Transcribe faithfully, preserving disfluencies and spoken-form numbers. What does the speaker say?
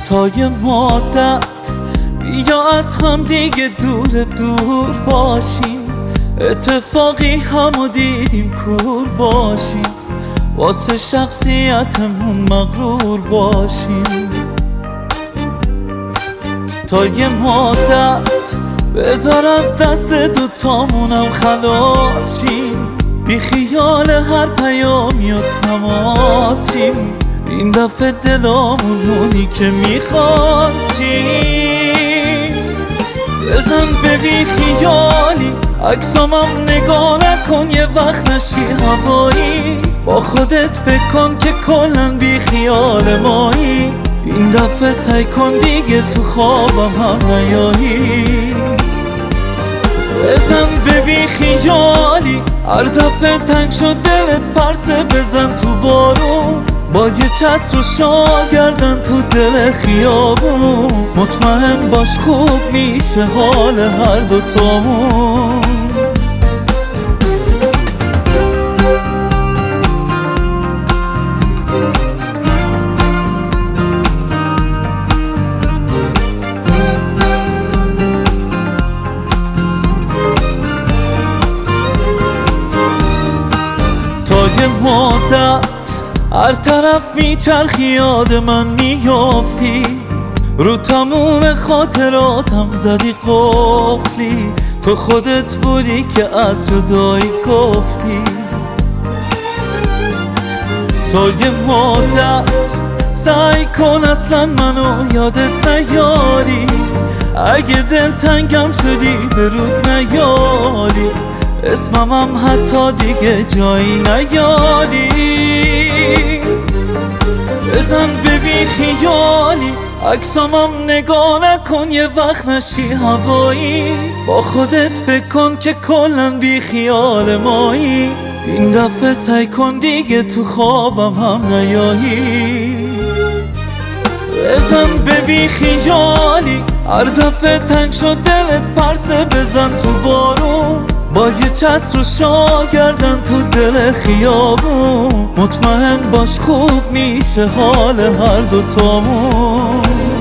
تا یه مدت بیا از هم دیگه دور دور باشیم، اتفاقی همو دیدیم کور باشیم، واسه شخصیتمون مغرور باشیم. تا یه مدت بذار از دست دوتامونم خلاص شیم، بی خیال هر پیامی و تماس شیم، این دفعه دلامون اونی که میخواستیم. بزن به بی خیالی عکسامم نگاه نکن، یه وقت نشی هوایی، با خودت فکر کن که کلن بی خیال مایی، این دفعه سعی کن دیگه تو خوابم هم نیایی. بزن به بی خیالی هر دفعه تنگ شد دلت پرسه، بزن تو بارون با یه چتر و شال گردن تو دل خیابون، مطمئن باش خوب میشه حال هر دوتامون. تا یه مدت هر طرف میچرخی یاد من میافتی، رو تموم خاطراتم زدی قفلی، تو خودت بودی که از جدایی گفتی. تا یه مدت سعی کن اصلا منو یادت نیاری، اگه دلتنگم شدی به رود نیاری، اسممم حتی دیگه جایی نیاری. بزن به بی خیالی عکسامم نگاه نکن، یه وقت نشی هوایی، با خودت فکر کن که کلن بی خیال مایی، این دفعه سعی کن دیگه تو خوابم هم نیایی. بزن به بی خیالی هر دفعه تنگ شد دلت پرسه، بزن تو بارون با یه چتر و شال گردن تو دل خیابون، مطمئن باش خوب میشه حال هر دوتامون.